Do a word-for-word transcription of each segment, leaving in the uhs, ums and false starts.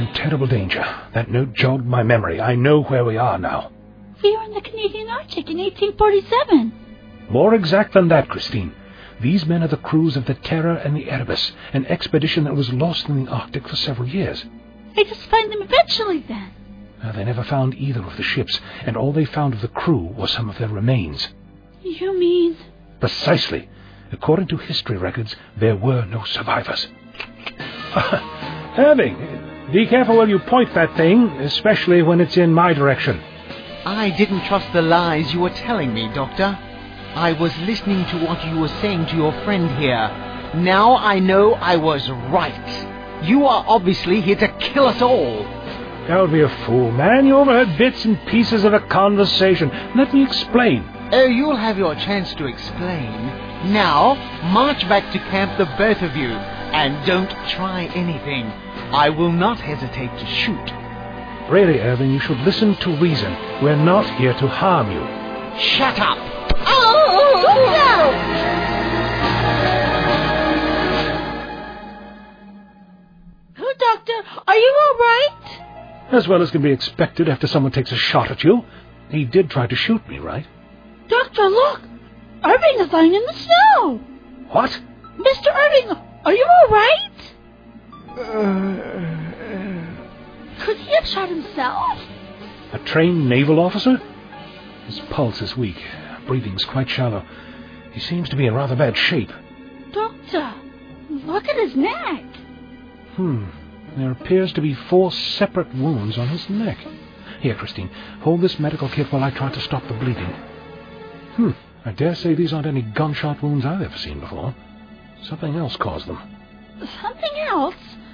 in terrible danger. That note jogged my memory. I know where we are now. We were in the Canadian Arctic in eighteen forty-seven. More exact than that, Christine. These men are the crews of the Terror and the Erebus, an expedition that was lost in the Arctic for several years. I just find them eventually, then. Uh, they never found either of the ships, and all they found of the crew was some of their remains. You mean? Precisely. According to history records, there were no survivors. Irving, be careful where you point that thing, especially when it's in my direction. I didn't trust the lies you were telling me, Doctor. I was listening to what you were saying to your friend here. Now I know I was right. You are obviously here to kill us all. Don't be a fool, man. You overheard bits and pieces of a conversation. Let me explain. Oh, you'll have your chance to explain. Now, march back to camp, the both of you, and don't try anything. I will not hesitate to shoot. Really, Irving, you should listen to reason. We're not here to harm you. Shut up! Oh! Doctor! Oh, Doctor, are you all right? As well as can be expected after someone takes a shot at you. He did try to shoot me, right? Doctor, look! Irving is lying in the snow! What? Mister Irving, are you all right? Could he have shot himself? A trained naval officer? His pulse is weak. Breathing's quite shallow. He seems to be in rather bad shape. Doctor, look at his neck. Hmm. There appears to be four separate wounds on his neck. Here, Christine, hold this medical kit while I try to stop the bleeding. Hmm. I dare say these aren't any gunshot wounds I've ever seen before. Something else caused them. Something else?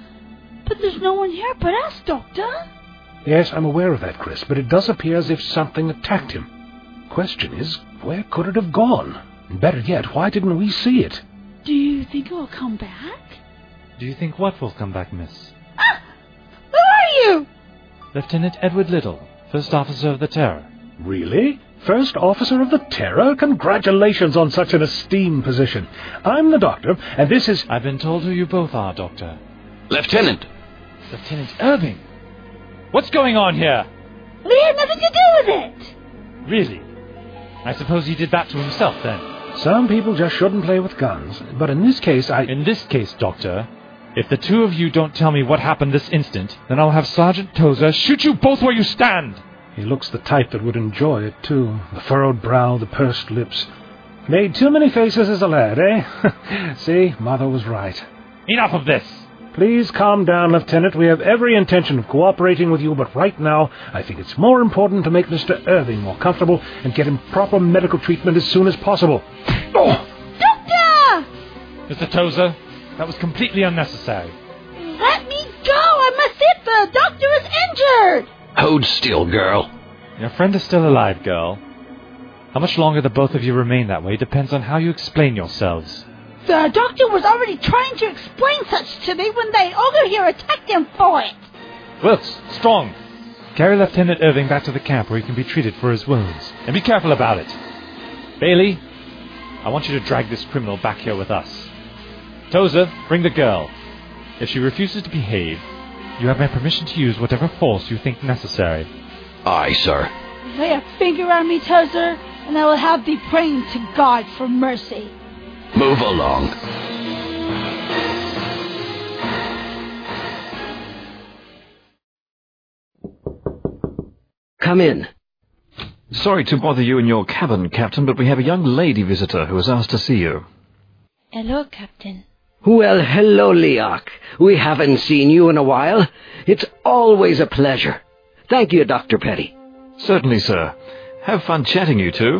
But there's no one here but us, Doctor. Yes, I'm aware of that, Chris, but it does appear as if something attacked him. Question is, where could it have gone? And better yet, why didn't we see it? Do you think it will come back? Do you think what will come back, miss? Ah! Who are you? Lieutenant Edward Little, First Officer of the Terror. Really? First Officer of the Terror? Congratulations on such an esteemed position. I'm the doctor, and this is... I've been told who you both are, Doctor. Lieutenant! Lieutenant Irving! What's going on here? We had nothing to do with it! Really? I suppose he did that to himself, then? Some people just shouldn't play with guns, but in this case I... In this case, Doctor, if the two of you don't tell me what happened this instant, then I'll have Sergeant Tozer shoot you both where you stand! He looks the type that would enjoy it, too. The furrowed brow, the pursed lips. Made too many faces as a lad, eh? See, Mother was right. Enough of this! Please calm down, Lieutenant. We have every intention of cooperating with you, but right now, I think it's more important to make Mister Irving more comfortable and get him proper medical treatment as soon as possible. Oh! Doctor! Mister Tozer, that was completely unnecessary. Let me go! I must sit. The doctor is injured! Hold still, girl. Your friend is still alive, girl. How much longer the both of you remain that way depends on how you explain yourselves. The doctor was already trying to explain such to me when they ogre here attacked him for it. Wilkes, Strong, carry Lieutenant Irving back to the camp where he can be treated for his wounds. And be careful about it. Bailey, I want you to drag this criminal back here with us. Tozer, bring the girl. If she refuses to behave, you have my permission to use whatever force you think necessary. Aye, sir. Lay a finger on me, Tozer, and I will have thee praying to God for mercy. Move along. Come in. Sorry to bother you in your cabin, Captain, but we have a young lady visitor who has asked to see you. Hello, Captain. Well, hello, Leoc. We haven't seen you in a while. It's always a pleasure. Thank you, Doctor Petty. Certainly, sir. Have fun chatting, you two.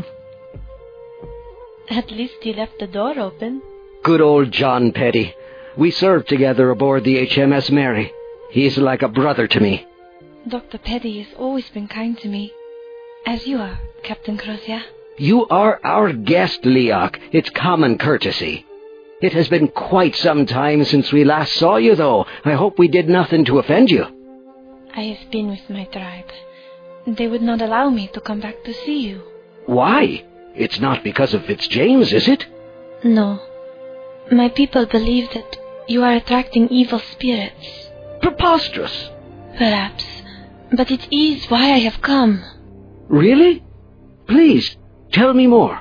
At least you left the door open. Good old John Petty. We served together aboard the H M S Mary. He's like a brother to me. Doctor Petty has always been kind to me. As you are, Captain Crozier. You are our guest, Leoc. It's common courtesy. It has been quite some time since we last saw you, though. I hope we did nothing to offend you. I have been with my tribe. They would not allow me to come back to see you. Why? It's not because of Fitzjames, is it? No. My people believe that you are attracting evil spirits. Preposterous. Perhaps. But it is why I have come. Really? Please, tell me more.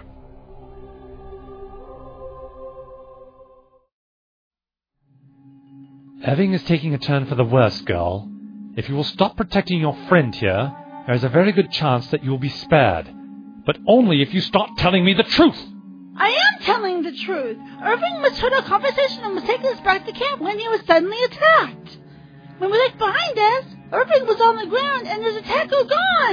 Irving is taking a turn for the worse, girl. If you will stop protecting your friend here, there is a very good chance that you will be spared. But only if you start telling me the truth. I am telling the truth. Irving misheard our conversation and was taking us back to camp when he was suddenly attacked. When we looked behind us, Irving was on the ground and his attacker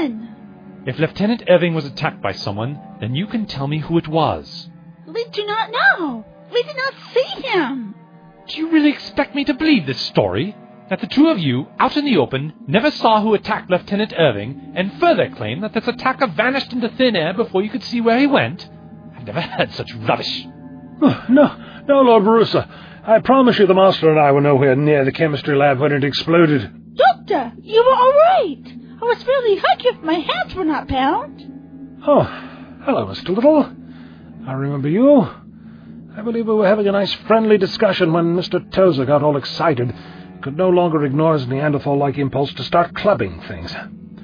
gone. If Lieutenant Irving was attacked by someone, then you can tell me who it was. We do not know. We did not see him. Do you really expect me to believe this story? That the two of you, out in the open, never saw who attacked Lieutenant Irving, and further claim that this attacker vanished into thin air before you could see where he went? I've never heard such rubbish. Oh, no, no, Lord Barusa. I promise you the master and I were nowhere near the chemistry lab when it exploded. Doctor, you were all right. I was fairly hurt if my hands were not bound. Oh, hello, Mister Little. I remember you. I believe we were having a nice friendly discussion when Mister Tozer got all excited. Could no longer ignore his Neanderthal-like impulse to start clubbing things.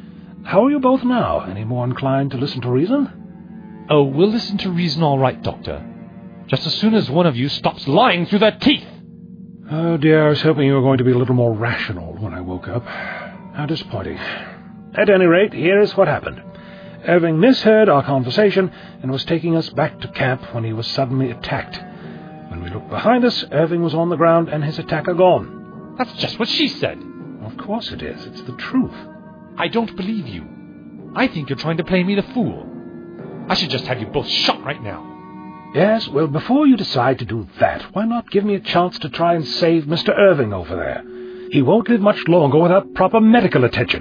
How are you both now? Any more inclined to listen to reason? Oh, we'll listen to reason all right, Doctor. Just as soon as one of you stops lying through their teeth. Oh, dear, I was hoping you were going to be a little more rational when I woke up. How disappointing. At any rate, here is what happened. Irving misheard our conversation and was taking us back to camp when he was suddenly attacked. When we looked behind us, Irving was on the ground and his attacker gone. That's just what she said. Of course it is. It's the truth. I don't believe you. I think you're trying to play me the fool. I should just have you both shot right now. Yes, well, before you decide to do that, why not give me a chance to try and save Mister Irving over there? He won't live much longer without proper medical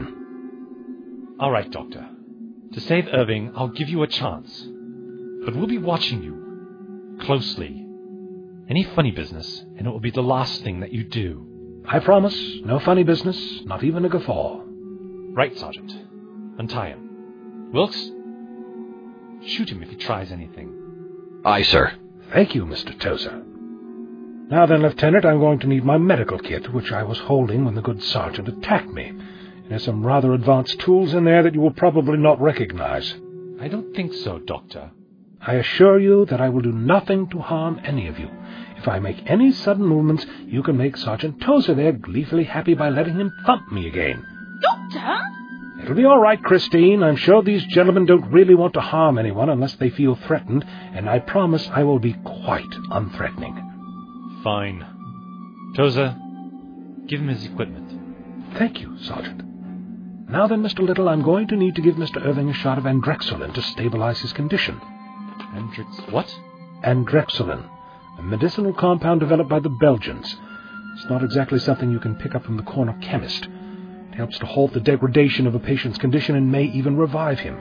attention. All right, Doctor. To save Irving, I'll give you a chance. But we'll be watching you. Closely. Any funny business, and it will be the last thing that you do. I promise. No funny business, not even a guffaw. Right, Sergeant. Untie him. Wilkes? Shoot him if he tries anything. Aye, sir. Thank you, Mister Tozer. Now then, Lieutenant, I'm going to need my medical kit, which I was holding when the good sergeant attacked me. There's some rather advanced tools in there that you will probably not recognize. I don't think so, Doctor. I assure you that I will do nothing to harm any of you. If I make any sudden movements, you can make Sergeant Tozer there gleefully happy by letting him thump me again. Doctor? It'll be all right, Christine. I'm sure these gentlemen don't really want to harm anyone unless they feel threatened, and I promise I will be quite unthreatening. Fine. Tozer, give him his equipment. Thank you, Sergeant. Now then, Mister Little, I'm going to need to give Mister Irving a shot of andrexolin to stabilize his condition. Andrex... what? Andrexolin, a medicinal compound developed by the Belgians. It's not exactly something you can pick up from the corner chemist. It helps to halt the degradation of a patient's condition and may even revive him.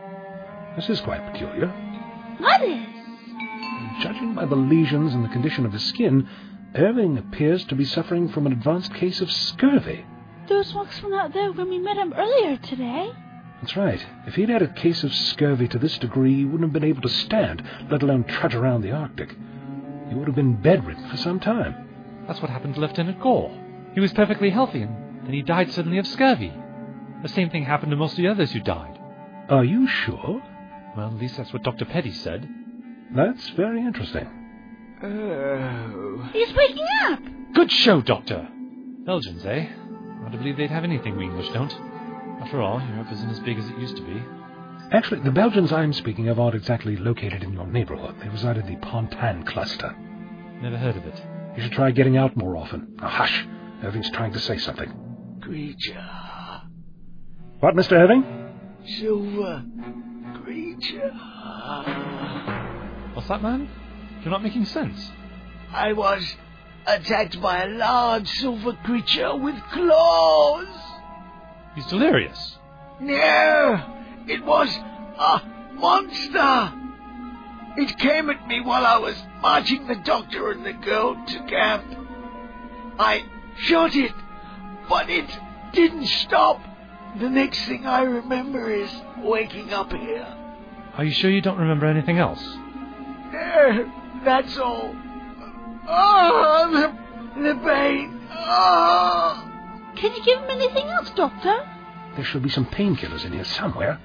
This is quite peculiar. What is? Judging by the lesions and the condition of his skin, Irving appears to be suffering from an advanced case of scurvy. Those marks were not there when we met him earlier today. That's right. If he'd had a case of scurvy to this degree, he wouldn't have been able to stand, let alone trudge around the Arctic. He would have been bedridden for some time. That's what happened to Lieutenant Gore. He was perfectly healthy, and then he died suddenly of scurvy. The same thing happened to most of the others who died. Are you sure? Well, at least that's what Doctor Petty said. That's very interesting. Oh. He's waking up! Good show, Doctor. Belgians, eh? Hard to believe they'd have anything we English don't. After all, Europe isn't as big as it used to be. Actually, the Belgians I'm speaking of aren't exactly located in your neighborhood. They reside in the Pontan cluster. Never heard of it. You should try getting out more often. Now, hush. Irving's trying to say something. Creature. What, Mister Irving? Silver creature. What's that, man? You're not making sense. I was attacked by a large silver creature with claws. He's delirious. No, it was a monster. It came at me while I was marching the doctor and the girl to camp. I shot it, but it didn't stop. The next thing I remember is waking up here. Are you sure you don't remember anything else? No, that's all. Oh, the, the pain. Oh. Can you give him anything else, Doctor? There should be some painkillers in here somewhere.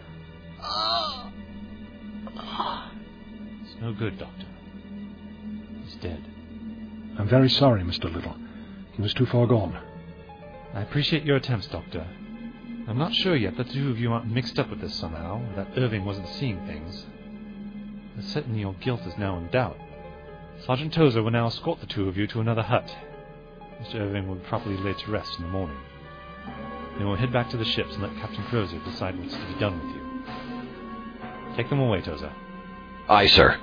It's no good, Doctor. He's dead. I'm very sorry, Mister Little. He was too far gone. I appreciate your attempts, Doctor. I'm not sure yet that the two of you aren't mixed up with this somehow, or that Irving wasn't seeing things. But certainly your guilt is now in doubt. Sergeant Tozer will now escort the two of you to another hut. Mister Irving will be properly laid to rest in the morning. Then we'll head back to the ships and let Captain Crozier decide what's to be done with you. Take them away, Tozer. Aye, sir.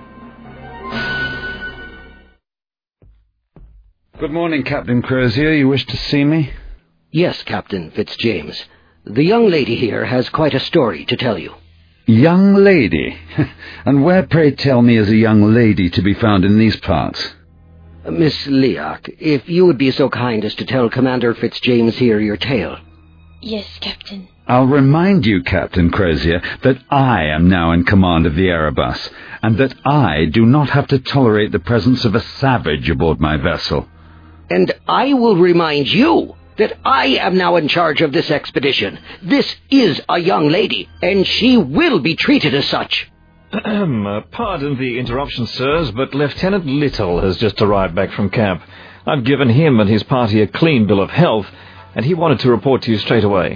Good morning, Captain Crozier. You wish to see me? Yes, Captain Fitzjames. The young lady here has quite a story to tell you. Young lady? And where, pray tell me, is a young lady to be found in these parts? Miss Leoch, if you would be so kind as to tell Commander Fitzjames here your tale. Yes, Captain. I'll remind you, Captain Crozier, that I am now in command of the Erebus, and that I do not have to tolerate the presence of a savage aboard my vessel. And I will remind you that I am now in charge of this expedition. This is a young lady, and she will be treated as such. uh, pardon the interruption, sirs, but Lieutenant Little has just arrived back from camp. I've given him and his party a clean bill of health, and he wanted to report to you straight away.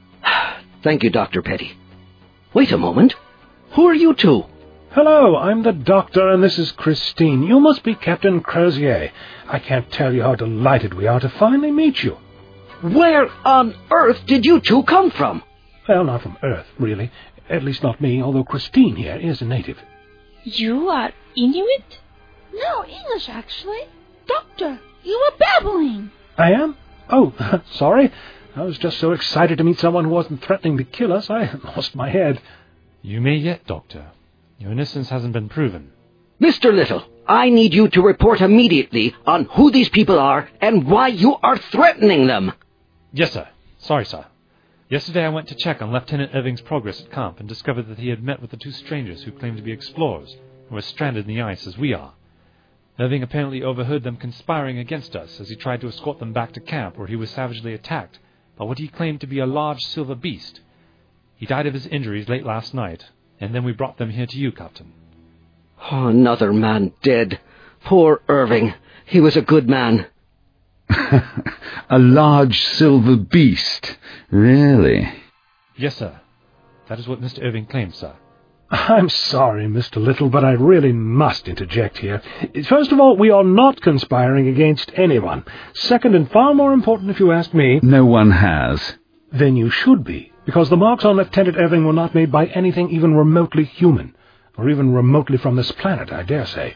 Thank you, Doctor Petty. Wait a moment. Who are you two? Hello, I'm the doctor, and this is Christine. You must be Captain Crozier. I can't tell you how delighted we are to finally meet you. Where on earth did you two come from? Well, not from Earth, really. At least not me, although Christine here is a native. You are Inuit? No, English, actually. Doctor, you were babbling. I am? Oh, sorry. I was just so excited to meet someone who wasn't threatening to kill us, I lost my head. You may yet, Doctor. Your innocence hasn't been proven. Mister Little, I need you to report immediately on who these people are and why you are threatening them. Yes, sir. Sorry, sir. Yesterday I went to check on Lieutenant Irving's progress at camp and discovered that he had met with the two strangers who claimed to be explorers and were stranded in the ice as we are. Irving apparently overheard them conspiring against us as he tried to escort them back to camp, where he was savagely attacked by what he claimed to be a large silver beast. He died of his injuries late last night, and then we brought them here to you, Captain. Oh, another man dead. Poor Irving. He was a good man. A large silver beast? Really? Yes, sir. That is what Mister Irving claims, sir. I'm sorry, Mister Little, but I really must interject here. First of all, we are not conspiring against anyone. Second, and far more important if you ask me... No one has. Then you should be, because the marks on Lieutenant Irving were not made by anything even remotely human, or even remotely from this planet, I dare say.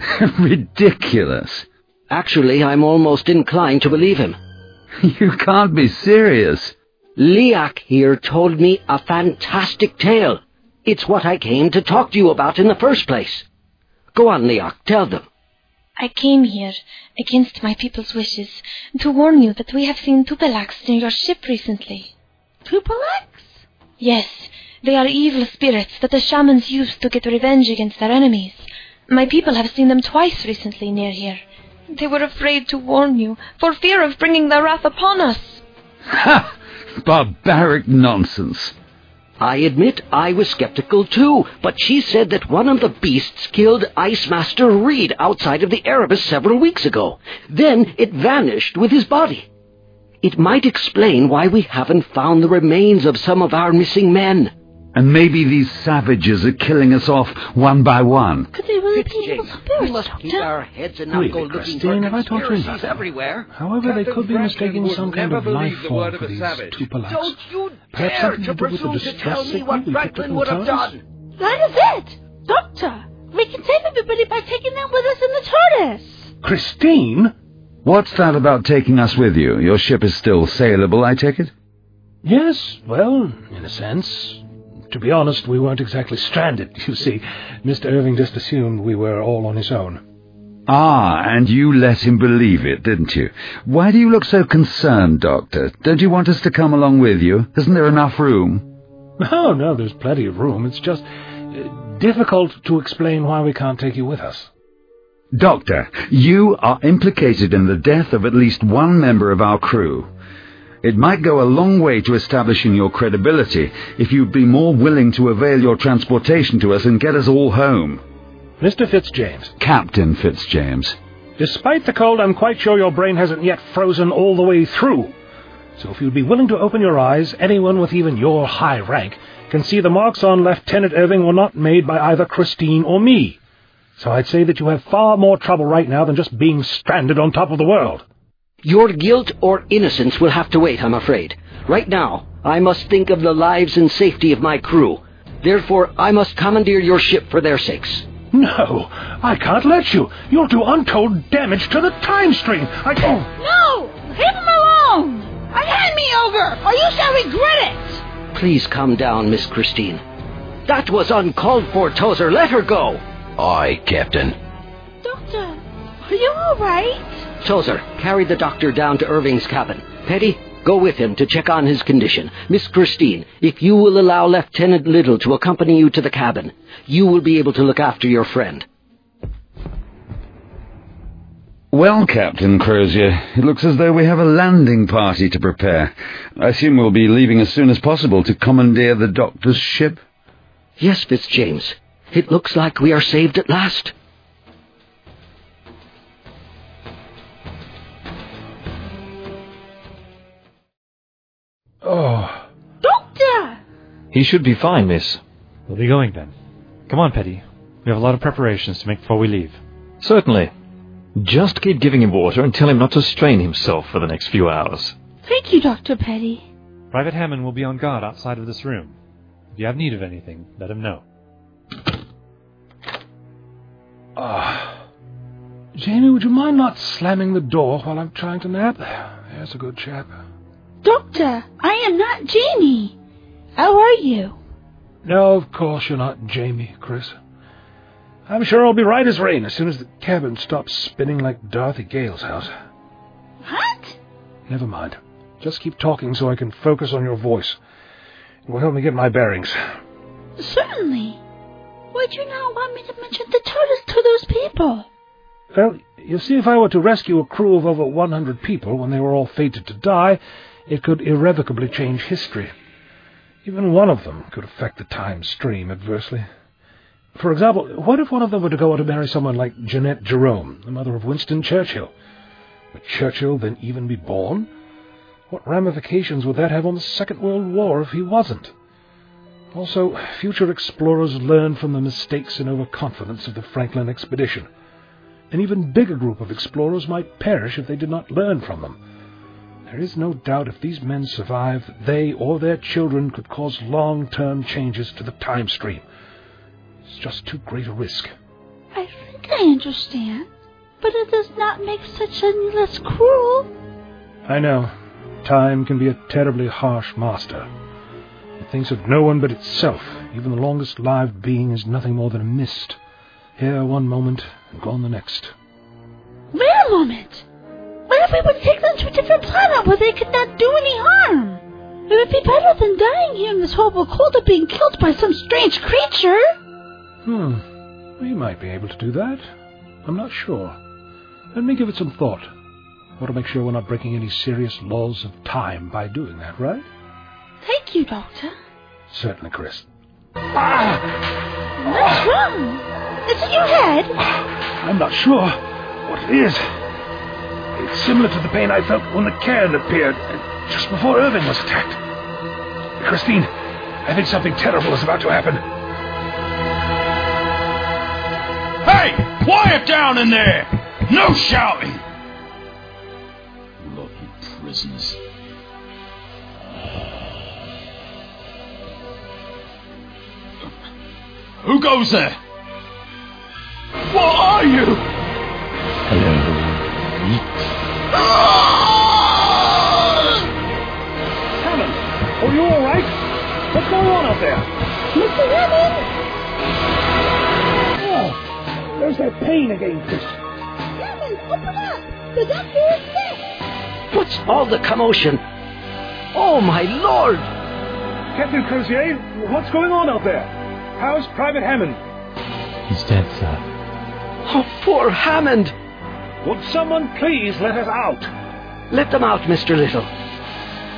Ridiculous. Actually, I'm almost inclined to believe him. You can't be serious. Leoch here told me a fantastic tale. It's what I came to talk to you about in the first place. Go on, Leoch, tell them. I came here, against my people's wishes, to warn you that we have seen Tupelaks near your ship recently. Tupelaks? Yes, they are evil spirits that the shamans use to get revenge against their enemies. My people have seen them twice recently near here. They were afraid to warn you, for fear of bringing their wrath upon us. Ha! Barbaric nonsense. I admit I was skeptical too, but she said that one of the beasts killed Ice Master Reed outside of the Erebus several weeks ago. Then it vanished with his body. It might explain why we haven't found the remains of some of our missing men. And maybe these savages are killing us off one by one. Could they really be evil We spirits, must Doctor? keep our heads and not Really, go looking Christine, for have I taught you conspiracies nothing? everywhere. However, they Captain could be Franklin mistaking would some kind never of believe life the form word of for a these savage. Tupelaks. Don't you Perhaps dare something to to do with the presume to distress tell me signal what we picked up Franklin in would have TARDIS? done. That is it! Doctor, we can save everybody by taking them with us in the TARDIS. Christine? What's that about taking us with you? Your ship is still sailable, I take it? Yes, well, in a sense. To be honest, we weren't exactly stranded, you see. Mister Irving just assumed we were all on his own. Ah, and you let him believe it, didn't you? Why do you look so concerned, Doctor? Don't you want us to come along with you? Isn't there enough room? No, no, there's plenty of room. It's just uh, difficult to explain why we can't take you with us. Doctor, you are implicated in the death of at least one member of our crew. It might go a long way to establishing your credibility if you'd be more willing to avail your transportation to us and get us all home. Mister Fitzjames. Captain Fitzjames. Despite the cold, I'm quite sure your brain hasn't yet frozen all the way through. So if you'd be willing to open your eyes, anyone with even your high rank can see the marks on Lieutenant Irving were not made by either Christine or me. So I'd say that you have far more trouble right now than just being stranded on top of the world. Your guilt or innocence will have to wait, I'm afraid. Right now, I must think of the lives and safety of my crew. Therefore, I must commandeer your ship for their sakes. No, I can't let you. You'll do untold damage to the time stream. I... Oh. No! Leave him alone! And hand me over, or you shall regret it! Please calm down, Miss Christine. That was uncalled for, Tozer. Let her go. Aye, Captain. Doctor, are you all right? Tozer, carry the doctor down to Irving's cabin. Petty, go with him to check on his condition. Miss Christine, if you will allow Lieutenant Little to accompany you to the cabin, you will be able to look after your friend. Well, Captain Crozier, it looks as though we have a landing party to prepare. I assume we'll be leaving as soon as possible to commandeer the doctor's ship? Yes, Fitzjames. It looks like we are saved at last. Oh. Doctor! He should be fine, miss. We'll be going then. Come on, Petty. We have a lot of preparations to make before we leave. Certainly. Just keep giving him water and tell him not to strain himself for the next few hours. Thank you, Doctor Petty. Private Hammond will be on guard outside of this room. If you have need of anything, let him know. Ah. Jamie, would you mind not slamming the door while I'm trying to nap? There's a good chap. Doctor, I am not Jamie. How are you? No, of course you're not Jamie, Chris. I'm sure I'll be right as rain as soon as the cabin stops spinning like Dorothy Gale's house. What? Never mind. Just keep talking so I can focus on your voice. It will help me get my bearings. Certainly. Why'd you not want me to mention the tortoise to those people? Well, you see, if I were to rescue a crew of over one hundred people when they were all fated to die, it could irrevocably change history. Even one of them could affect the time stream adversely. For example, what if one of them were to go on to marry someone like Jeanette Jerome, the mother of Winston Churchill? Would Churchill then even be born? What ramifications would that have on the Second World War if he wasn't? Also, future explorers learned from the mistakes and overconfidence of the Franklin expedition. An even bigger group of explorers might perish if they did not learn from them. There is no doubt if these men survive, they or their children could cause long-term changes to the time stream. It's just too great a risk. I think I understand, but it does not make such any less cruel. I know. Time can be a terribly harsh master. It thinks of no one but itself. Even the longest-lived being is nothing more than a mist. Here one moment, and gone the next. Wait a moment! What if we would take them to a different planet where they could not do any harm? It would be better than dying here in this horrible cold or being killed by some strange creature. Hmm. We might be able to do that. I'm not sure. Let me give it some thought. I want to make sure we're not breaking any serious laws of time by doing that, right? Thank you, Doctor. Certainly, Chris. Ah! What's wrong? Is it your head? I'm not sure what it is. It's similar to the pain I felt when the cairn appeared, just before Irving was attacked. Christine, I think something terrible is about to happen. Hey! Quiet down in there! No shouting! Bloody prisoners. Who goes there? What are you? Hello. Hammond, are you all right? What's going on out there? Mister Hammond? Oh, there's that pain again, Chris. Hammond, open up! The doctor is sick! What's all the commotion? Oh, my lord! Captain Crozier, what's going on out there? How's Private Hammond? He's dead, sir. Oh, poor Hammond! Would someone please let us out? Let them out, Mister Little.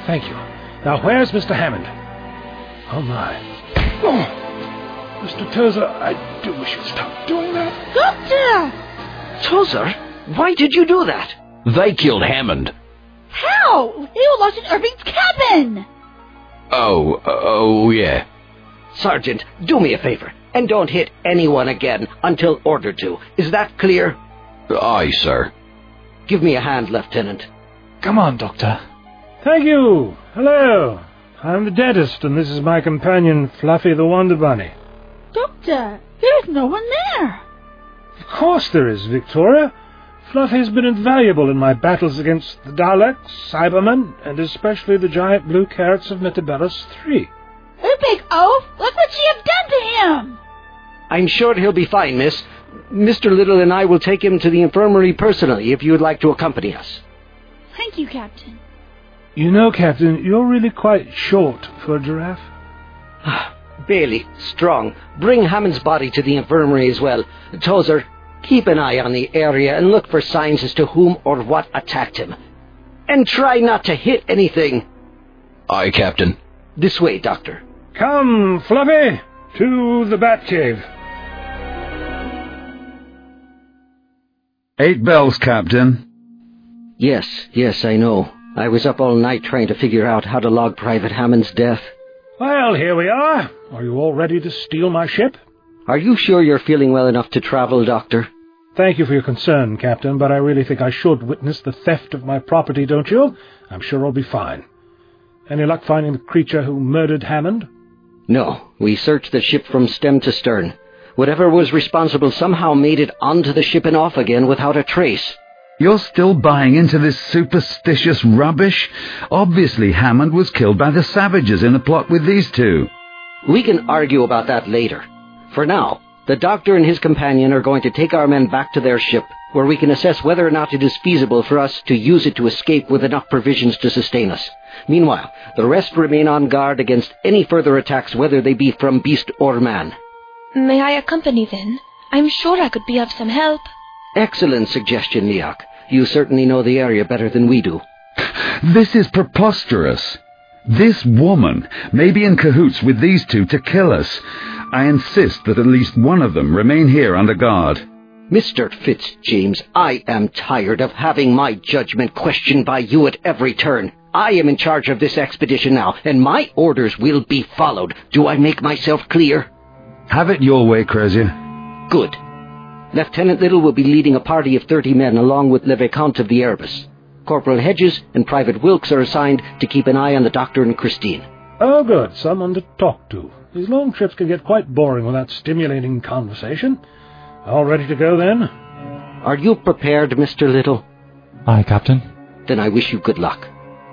Thank you. Now, where's Mister Hammond? Oh, my. Oh, Mister Tozer, I do wish you'd stop doing that. Doctor! Tozer, why did you do that? They killed Hammond. How? They were locked in Irving's cabin. Oh, oh, yeah. Sergeant, do me a favor, and don't hit anyone again until ordered to. Is that clear? Aye, sir. Give me a hand, Lieutenant. Come on, Doctor. Thank you. Hello. I'm the dentist, and this is my companion, Fluffy the Wonder Bunny. Doctor, there's no one there. Of course there is, Victoria. Fluffy has been invaluable in my battles against the Daleks, Cybermen, and especially the giant blue carrots of Metabellus three. You big oaf! Look what you have done to him! I'm sure he'll be fine, miss. Mister Little and I will take him to the infirmary personally if you would like to accompany us. Thank you, Captain. You know, Captain, you're really quite short for a giraffe. Bailey, Strong, bring Hammond's body to the infirmary as well. Tozer, keep an eye on the area and look for signs as to whom or what attacked him. And try not to hit anything. Aye, Captain. This way, Doctor. Come, Fluffy, to the Batcave. Eight bells, Captain. Yes, yes, I know. I was up all night trying to figure out how to log Private Hammond's death. Well, here we are. Are you all ready to steal my ship? Are you sure you're feeling well enough to travel, Doctor? Thank you for your concern, Captain, but I really think I should witness the theft of my property, don't you? I'm sure I'll be fine. Any luck finding the creature who murdered Hammond? No, we searched the ship from stem to stern. Whatever was responsible somehow made it onto the ship and off again without a trace. You're still buying into this superstitious rubbish? Obviously Hammond was killed by the savages in a plot with these two. We can argue about that later. For now, the Doctor and his companion are going to take our men back to their ship, where we can assess whether or not it is feasible for us to use it to escape with enough provisions to sustain us. Meanwhile, the rest remain on guard against any further attacks, whether they be from beast or man. May I accompany then? I'm sure I could be of some help. Excellent suggestion, Neok. You certainly know the area better than we do. This is preposterous. This woman may be in cahoots with these two to kill us. I insist that at least one of them remain here under guard. Mister Fitzjames, I am tired of having my judgment questioned by you at every turn. I am in charge of this expedition now, and my orders will be followed. Do I make myself clear? Have it your way, Crozier. Good. Lieutenant Little will be leading a party of thirty men along with Le Vicomte of the Erebus. Corporal Hedges and Private Wilkes are assigned to keep an eye on the Doctor and Christine. Oh, good. Someone to talk to. These long trips can get quite boring without stimulating conversation. All ready to go, then? Are you prepared, Mister Little? Aye, Captain. Then I wish you good luck.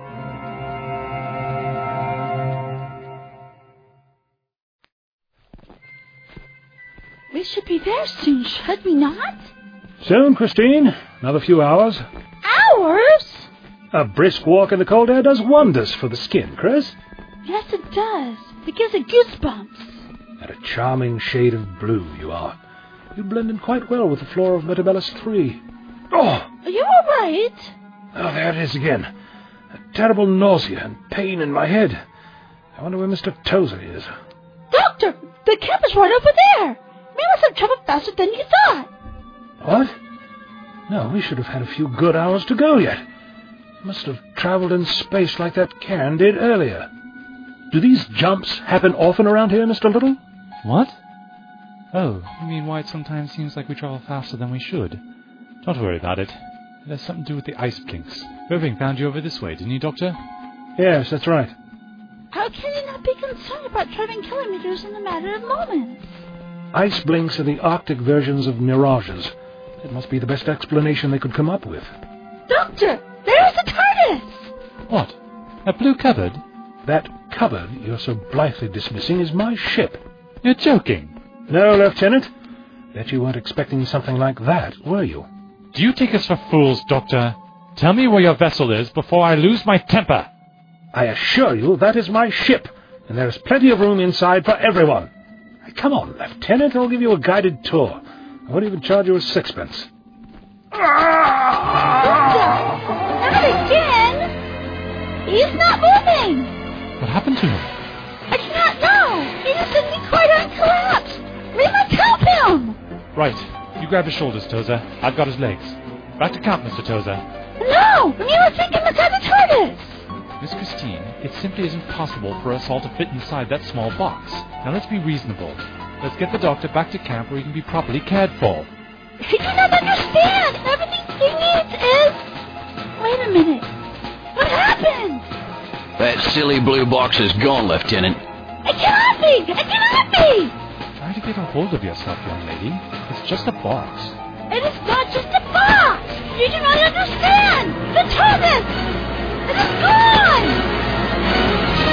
We should be there soon, should we not? Soon, Christine. Another few hours. Hours? A brisk walk in the cold air does wonders for the skin, Chris. Yes, it does. It gives it goosebumps. And a charming shade of blue you are. You blend in quite well with the floor of Metabellus three. Oh! Are you all right? Oh, there it is again. A terrible nausea and pain in my head. I wonder where Mister Tozer is. Doctor, the camp is right over there. We must have traveled faster than you thought. What? No, we should have had a few good hours to go yet. Must have traveled in space like that Cairn did earlier. Do these jumps happen often around here, Mister Little? What? Oh, you mean why it sometimes seems like we travel faster than we should? Don't worry about it. It has something to do with the ice blinks. Irving found you over this way, didn't he, Doctor? Yes, that's right. How can you not be concerned about traveling kilometers in a matter of moments? Ice blinks are the Arctic versions of mirages. It must be the best explanation they could come up with. Doctor, there's the TARDIS! What? A blue cupboard? That cupboard you're so blithely dismissing is my ship. You're joking. No, Lieutenant. Bet you weren't expecting something like that, were you? Do you take us for fools, Doctor? Tell me where your vessel is before I lose my temper. I assure you that is my ship, and there is plenty of room inside for everyone. Come on, Lieutenant, I'll give you a guided tour. I won't even charge you a sixpence. Doctor, not again! He is not moving. What happened to him? I do not know. He just suddenly cried out and collapsed. We must help him. Right. You grab his shoulders, Toza. I've got his legs. Back to camp, Mister Toza. No! We must take him inside the TARDIS. Miss Christine, it simply isn't possible for us all to fit inside that small box. Now let's be reasonable. Let's get the doctor back to camp where he can be properly cared for. You do not understand. Everything he needs is... Wait a minute. What happened? That silly blue box is gone, Lieutenant. It cannot be! It cannot be! Try to get a hold of yourself, young lady. It's just a box. It is not just a box! You do not understand! The TARDIS! It is gone!